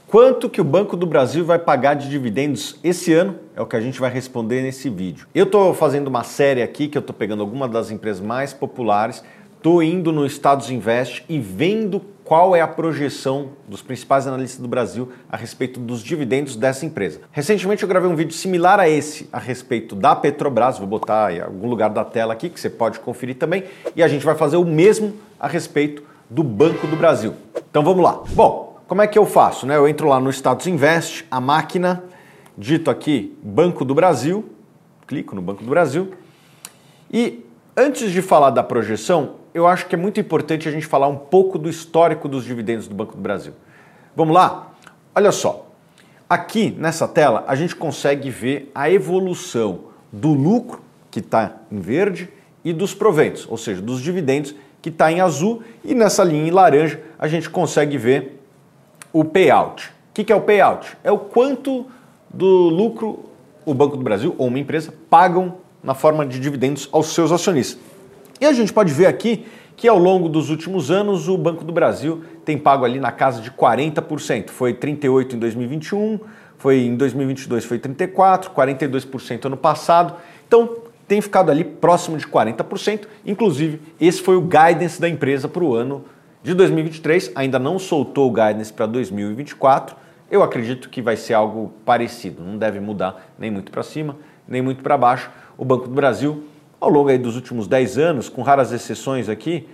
Quanto que o Banco do Brasil vai pagar de dividendos esse ano? É o que a gente vai responder nesse vídeo. Eu estou fazendo uma série aqui que eu estou pegando algumas das empresas mais populares, estou indo no Estados Invest e vendo qual é a projeção dos principais analistas do Brasil a respeito dos dividendos dessa empresa. Recentemente eu gravei um vídeo similar a esse a respeito da Petrobras, vou botar em algum lugar da tela aqui que você pode conferir também, e a gente vai fazer o mesmo a respeito do Banco do Brasil. Então vamos lá. Bom, como é que eu faço? Eu entro lá no Status Invest, a máquina, dito aqui Banco do Brasil, clico no Banco do Brasil e antes de falar da projeção, eu acho que é muito importante a gente falar um pouco do histórico dos dividendos do Banco do Brasil. Vamos lá? Olha só, aqui nessa tela a gente consegue ver a evolução do lucro, que está em verde, e dos proventos, ou seja, dos dividendos, que está em azul, e nessa linha em laranja a gente consegue ver o payout. O que é o payout? É o quanto do lucro o Banco do Brasil ou uma empresa pagam na forma de dividendos aos seus acionistas. E a gente pode ver aqui que ao longo dos últimos anos o Banco do Brasil tem pago ali na casa de 40%. Foi 38% em 2021, em 2022 foi 34%, 42% ano passado. Então tem ficado ali próximo de 40%. Inclusive esse foi o guidance da empresa para o ano de 2023, ainda não soltou o guidance para 2024, eu acredito que vai ser algo parecido, não deve mudar nem muito para cima, nem muito para baixo. O Banco do Brasil, ao longo aí dos últimos 10 anos, com raras exceções aqui,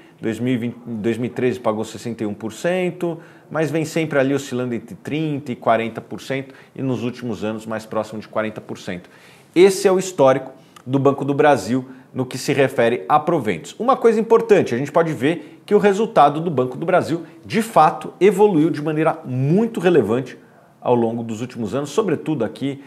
2013 pagou 61%, mas vem sempre ali oscilando entre 30% e 40% e nos últimos anos mais próximo de 40%. Esse é o histórico do Banco do Brasil no que se refere a proventos. Uma coisa importante, a gente pode ver que o resultado do Banco do Brasil, de fato, evoluiu de maneira muito relevante ao longo dos últimos anos, sobretudo aqui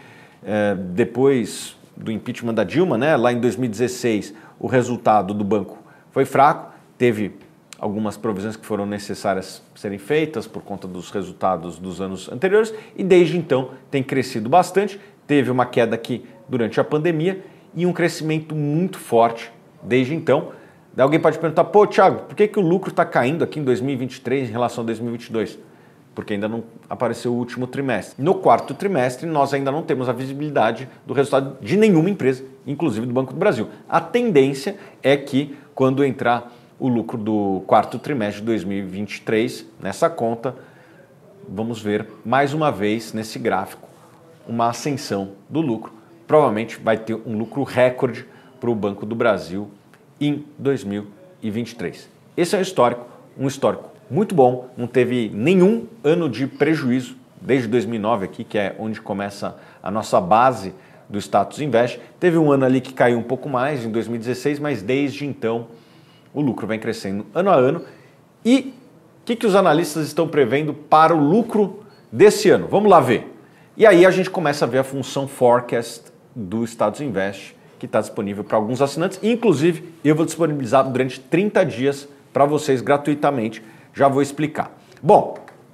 depois do impeachment da Dilma, lá em 2016, o resultado do banco foi fraco, teve algumas provisões que foram necessárias serem feitas por conta dos resultados dos anos anteriores e desde então tem crescido bastante, teve uma queda aqui durante a pandemia e um crescimento muito forte desde então. Alguém pode perguntar, pô, Thiago, por que o lucro está caindo aqui em 2023 em relação a 2022? Porque ainda não apareceu o último trimestre. No quarto trimestre, nós ainda não temos a visibilidade do resultado de nenhuma empresa, inclusive do Banco do Brasil. A tendência é que, quando entrar o lucro do quarto trimestre de 2023, nessa conta, vamos ver mais uma vez nesse gráfico uma ascensão do lucro. Provavelmente vai ter um lucro recorde para o Banco do Brasil em 2023. Esse é um histórico muito bom, não teve nenhum ano de prejuízo desde 2009 aqui, que é onde começa a nossa base do Status Invest. Teve um ano ali que caiu um pouco mais, em 2016, mas desde então o lucro vem crescendo ano a ano. E o que os analistas estão prevendo para o lucro desse ano? Vamos lá ver. E aí a gente começa a ver a função forecast do Status Invest, que está disponível para alguns assinantes. Inclusive, eu vou disponibilizar durante 30 dias para vocês gratuitamente. Já vou explicar. Bom,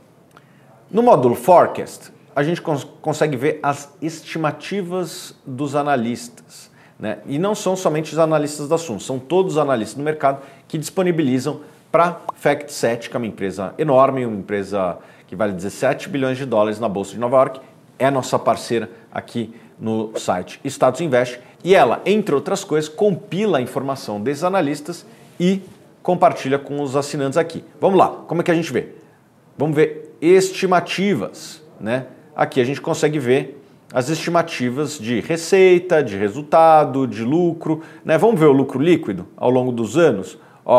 no módulo Forecast, a gente consegue ver as estimativas dos analistas. E não são somente os analistas da Suno, são todos os analistas do mercado que disponibilizam para FactSet, que é uma empresa enorme, uma empresa que vale 17 bilhões de dólares na Bolsa de Nova York, é nossa parceira aqui no site Status Invest, e ela, entre outras coisas, compila a informação desses analistas e compartilha com os assinantes aqui. Vamos lá, como é que a gente vê? Vamos ver estimativas, Aqui a gente consegue ver as estimativas de receita, de resultado, de lucro, Vamos ver o lucro líquido ao longo dos anos?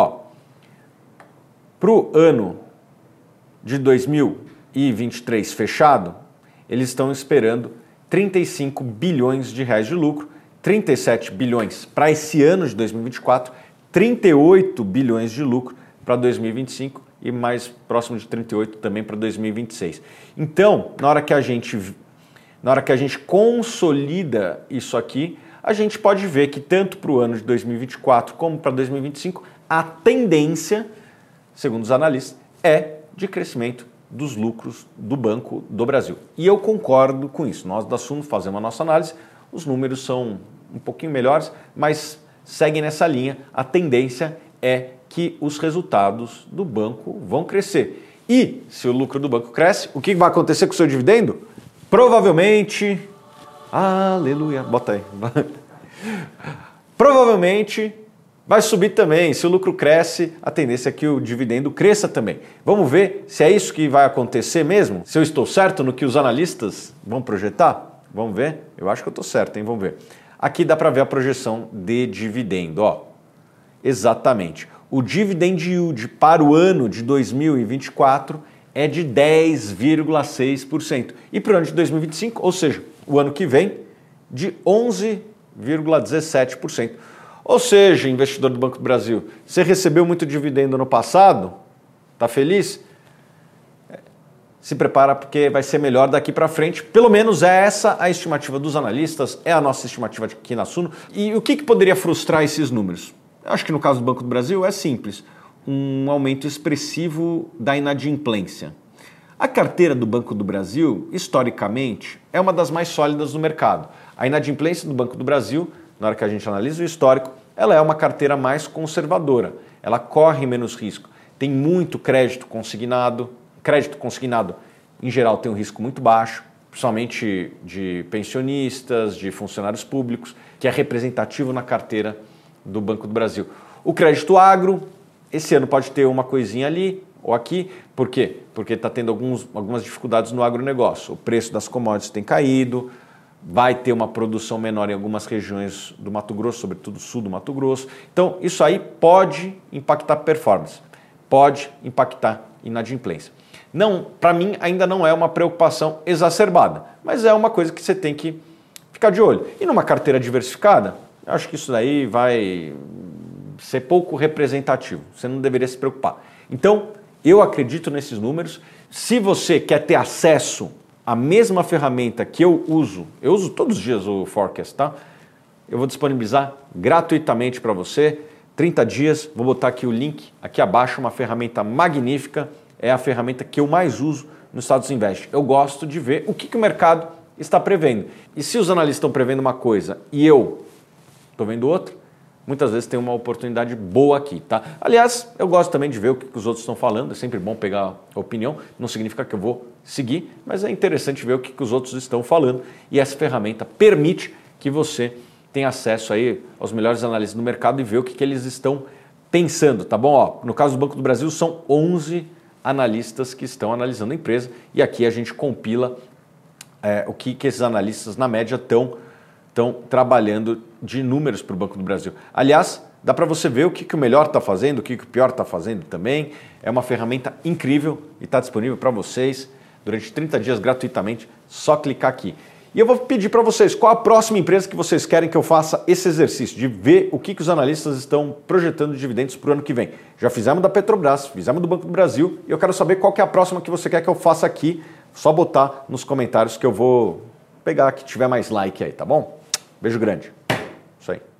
Para o ano de 2023 fechado, eles estão esperando 35 bilhões de reais de lucro, 37 bilhões para esse ano de 2024, 38 bilhões de lucro para 2025 e mais próximo de 38 também para 2026. Então, na hora que a gente consolida isso aqui, a gente pode ver que tanto para o ano de 2024 como para 2025, a tendência, segundo os analistas, é de crescimento dos lucros do Banco do Brasil. E eu concordo com isso. Nós da Suno fazemos a nossa análise, os números são um pouquinho melhores, mas seguem nessa linha. A tendência é que os resultados do banco vão crescer. E se o lucro do banco cresce, o que vai acontecer com o seu dividendo? Provavelmente... Aleluia, bota aí. Provavelmente vai subir também. Se o lucro cresce, a tendência é que o dividendo cresça também. Vamos ver se é isso que vai acontecer mesmo? Se eu estou certo no que os analistas vão projetar? Vamos ver? Eu acho que eu estou certo, hein? Vamos ver. Aqui dá para ver a projeção de dividendo, ó. Exatamente. O dividend yield para o ano de 2024 é de 10,6%. E para o ano de 2025, ou seja, o ano que vem, de 11,17%. Ou seja, investidor do Banco do Brasil, você recebeu muito dividendo no passado? Tá feliz? Se prepara porque vai ser melhor daqui para frente. Pelo menos é essa a estimativa dos analistas, é a nossa estimativa aqui na Suno. E o que poderia frustrar esses números? Eu acho que no caso do Banco do Brasil é simples. Um aumento expressivo da inadimplência. A carteira do Banco do Brasil, historicamente, é uma das mais sólidas do mercado. A inadimplência do Banco do Brasil, na hora que a gente analisa o histórico, ela é uma carteira mais conservadora. Ela corre menos risco. Tem muito crédito consignado. Crédito consignado, em geral, tem um risco muito baixo, principalmente de pensionistas, de funcionários públicos, que é representativo na carteira do Banco do Brasil. O crédito agro, esse ano pode ter uma coisinha ali ou aqui. Por quê? Porque está tendo algumas dificuldades no agronegócio. O preço das commodities tem caído, vai ter uma produção menor em algumas regiões do Mato Grosso, sobretudo sul do Mato Grosso. Então, isso aí pode impactar a performance, pode impactar a inadimplência. Não, para mim ainda não é uma preocupação exacerbada, mas é uma coisa que você tem que ficar de olho. E numa carteira diversificada, eu acho que isso daí vai ser pouco representativo, você não deveria se preocupar. Então, eu acredito nesses números. Se você quer ter acesso à mesma ferramenta que eu uso todos os dias o Forecast, tá? Eu vou disponibilizar gratuitamente para você, 30 dias, vou botar aqui o link aqui abaixo, uma ferramenta magnífica. É a ferramenta que eu mais uso no Status Invest. Eu gosto de ver o que o mercado está prevendo. E se os analistas estão prevendo uma coisa e eu estou vendo outra, muitas vezes tem uma oportunidade boa aqui, tá? Aliás, eu gosto também de ver o que os outros estão falando. É sempre bom pegar a opinião. Não significa que eu vou seguir, mas é interessante ver o que os outros estão falando. E essa ferramenta permite que você tenha acesso aí aos melhores analistas do mercado e ver o que eles estão pensando, tá bom? Ó, no caso do Banco do Brasil, são 11 analistas que estão analisando a empresa e aqui a gente compila o que esses analistas na média estão trabalhando de números para o Banco do Brasil. Aliás, dá para você ver o que o melhor está fazendo, o que o pior está fazendo também. É uma ferramenta incrível e está disponível para vocês durante 30 dias gratuitamente, só clicar aqui. E eu vou pedir para vocês qual a próxima empresa que vocês querem que eu faça esse exercício de ver o que os analistas estão projetando de dividendos para o ano que vem. Já fizemos da Petrobras, fizemos do Banco do Brasil e eu quero saber qual que é a próxima que você quer que eu faça aqui. Só botar nos comentários que eu vou pegar que tiver mais like aí, tá bom? Beijo grande. Isso aí.